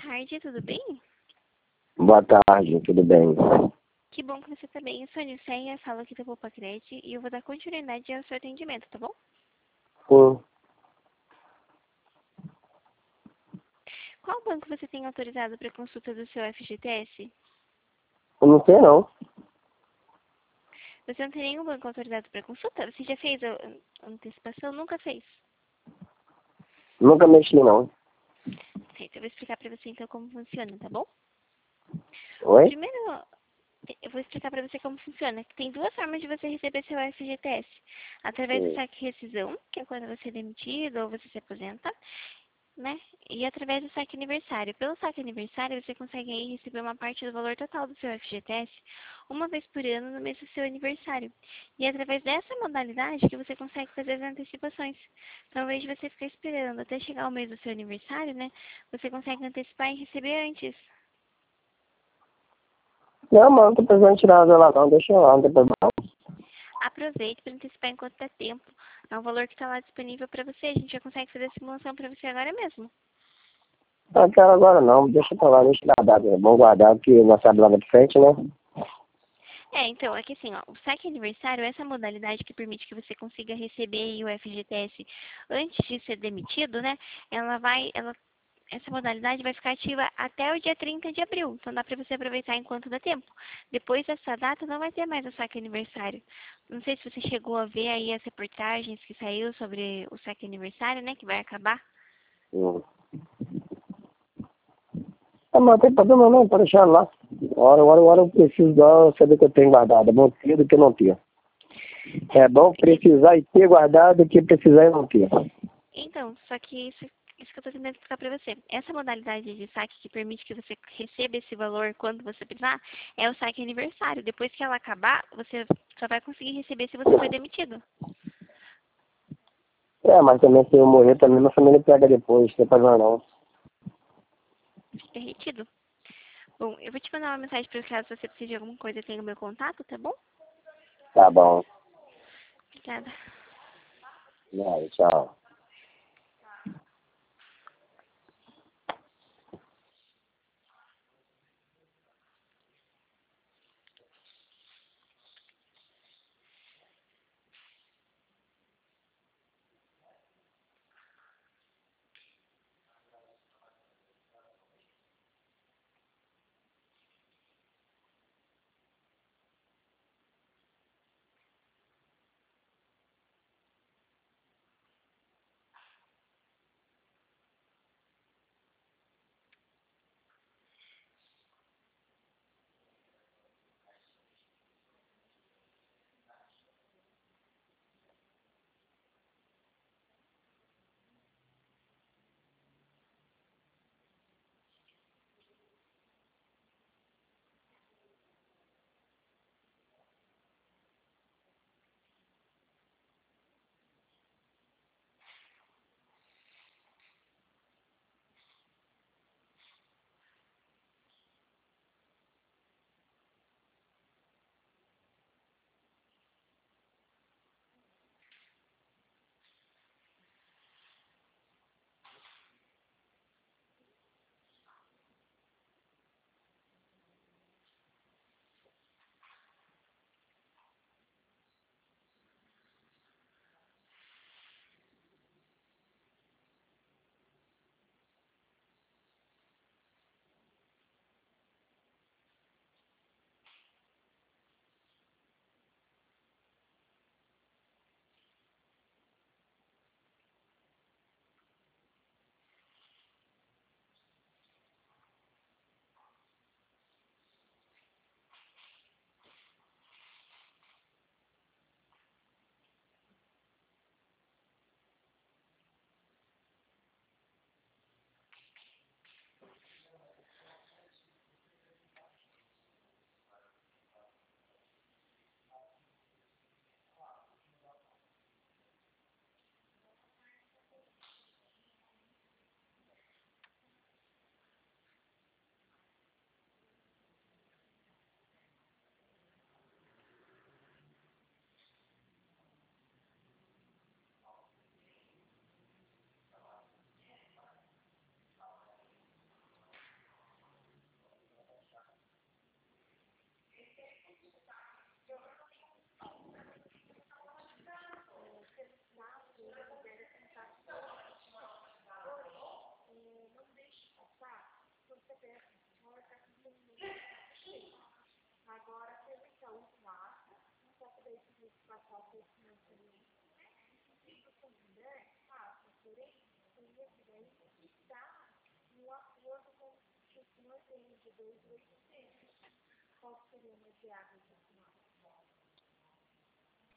tarde, tudo bem? Boa tarde, tudo bem? Que bom que você tá bem. Eu sou a Nilceia, falo aqui da Poupa Cred e eu vou dar continuidade ao seu atendimento, tá bom? Sim. Qual banco você tem autorizado para consulta do seu FGTS? Eu não sei não. Você não tem nenhum banco autorizado para consulta? Você já fez a antecipação? Nunca fez? Nunca mexi não. Certo, eu vou explicar para você então como funciona, tá bom? Oi? Primeiro, eu vou explicar para você como funciona. Tem duas formas de você receber seu FGTS. Através do Sim. saque rescisão, que é quando você é demitido ou você se aposenta, né? E através do saque aniversário. Pelo saque aniversário, você consegue aí receber uma parte do valor total do seu FGTS uma vez por ano no mês do seu aniversário. E é através dessa modalidade que você consegue fazer as antecipações. Então, ao invés de você ficar esperando até chegar o mês do seu aniversário, né? Você consegue antecipar e receber antes. Não, mano, não tô precisando tirar ela não. Deixa eu lá, não tem problema. Aproveite para antecipar enquanto dá tempo. É um valor que está lá disponível para você. A gente já consegue fazer a simulação para você agora mesmo. Não quero agora não. Deixa pra lá, deixa guardado. É bom guardar porque nós sabe lá na frente, né? Então, aqui assim, ó, o saque aniversário é essa modalidade que permite que você consiga receber aí o FGTS antes de ser demitido, né? Essa modalidade vai ficar ativa até o dia 30 de abril. Então dá para você aproveitar enquanto dá tempo. Depois dessa data não vai ter mais o saque aniversário. Não sei se você chegou a ver aí as reportagens que saiu sobre o saque aniversário, né? Que vai acabar. Hum. Ah, mas não tem problema não, pode deixar lá. Hora eu preciso saber que eu tenho guardado. É bom ter do que não ter. É bom precisar e ter guardado do que precisar e não ter. Então, só que isso que eu estou tentando explicar para você. Essa modalidade de saque que permite que você receba esse valor quando você precisar é o saque aniversário. Depois que ela acabar, você só vai conseguir receber se você foi demitido. É, mas também se eu morrer também, minha família pega depois, não tem problema não. Fica retido. Bom, eu vou te mandar uma mensagem para caso você precise de alguma coisa, tenha o meu contato, tá bom? Tá bom. Obrigada. Vai, tchau. passar o conhecimento ali. Se você puder, faça. Porém, seria que daí está no acordo com o sistema de 2,800. Qual seria o mediado?